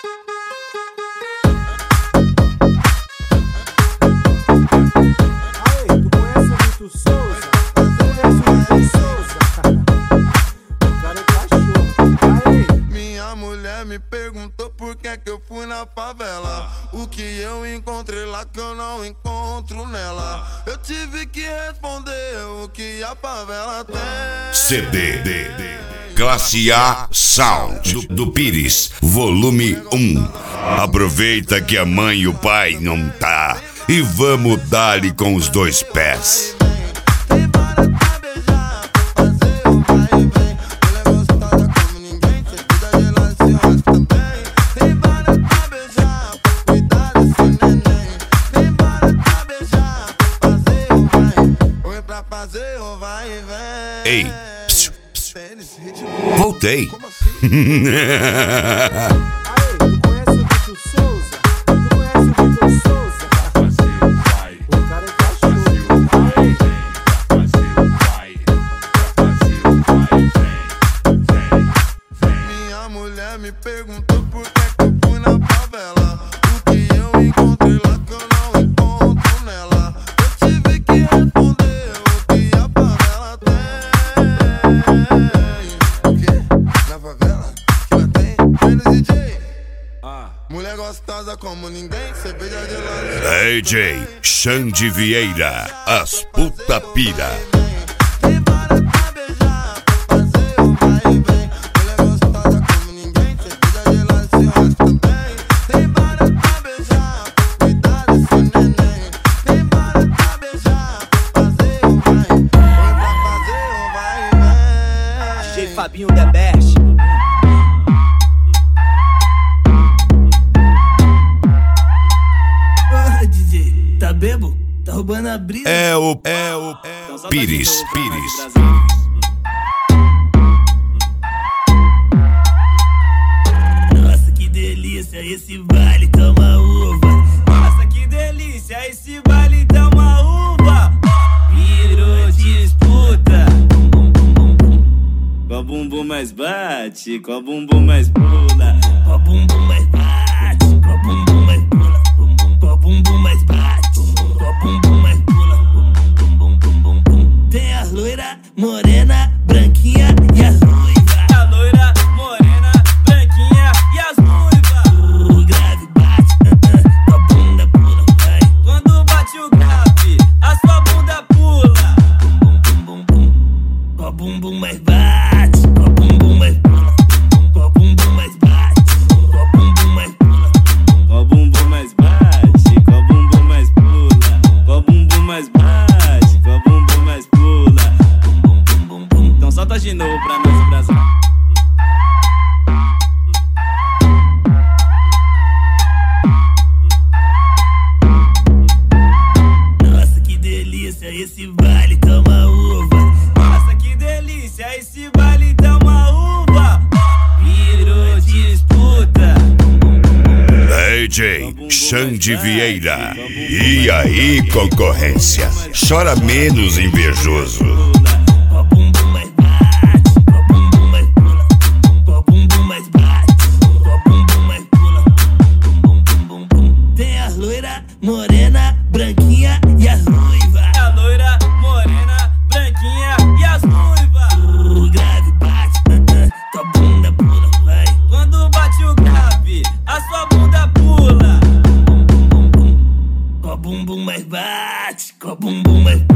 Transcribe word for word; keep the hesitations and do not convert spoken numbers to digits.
Me perguntou por que que eu fui na favela. O que eu encontrei lá que eu não encontro nela. Eu tive que responder o que a favela tem. C D Classe A Sound do, do Pires, volume um. Aproveita que a mãe e o pai não tá e vamos dar-lhe com os dois pés. Ei, psiu, psiu. Voltei. Minha mulher me perguntou por que que eu fui na favela. O que eu encontrei lá que eu não encontro nela. Eu tive que responder o que a favela tem. O que? Na favela? Que lá tem? Tem no D J. Ah. Mulher gostosa como ninguém, cerveja de lá. D J Xande Vieira, as puta pira. D J Fabinho The Best. Ah, D J, tá bebo? Tá roubando a brisa? É o, é o, é o Pires, Pires. Nossa, que delícia, esse baile tá uma uva. Nossa, que delícia, esse baile tá uma uva. Virou disputa. Qual bumbum mais bate, qual bumbum mais pula. Qual bumbum mais bate, qual bumbum mais pula. Qual bumbum mais bate, qual bumbum mais pula. Tem as loira, morena, branquinha e as ruivas. A loira, morena, branquinha e as ruivas. O grave bate, tua bunda pula, vai. Quando bate o grave, a sua bunda pula. Bum, bum, bum, bum. Qual bumbum mais bate, qual bumbum mais pula. Qual bumbum mais bate, qual bumbum mais pula. Qual bumbum mais bate, qual bumbum mais pula. Qual bumbum mais bate, qual bumbum mais pula. Bum, bum, bum, bum. Então solta de novo pra nós, Brasil. Nossa, que delícia, esse baile tá uma uva. Nossa, que delícia, esse baile tá uma uva. Virou disputa. D J Xande Vieira. E aí, concorrência? Chora menos, invejoso. Qual bumbum mais bate, qual bumbum mais pula. Qual bumbum mais bate, qual bumbum mais pula. Bum, bum, bum, bum. Tem as loira, morena, branquinha e as ruivas. A loira, morena, branquinha e as ruivas. O grave bate, tua bunda pula, vai. Quando bate o grave, a sua bunda pula. Bum, bum, bum, bum. Qual bumbum mais bate, qual bumbum mais pula.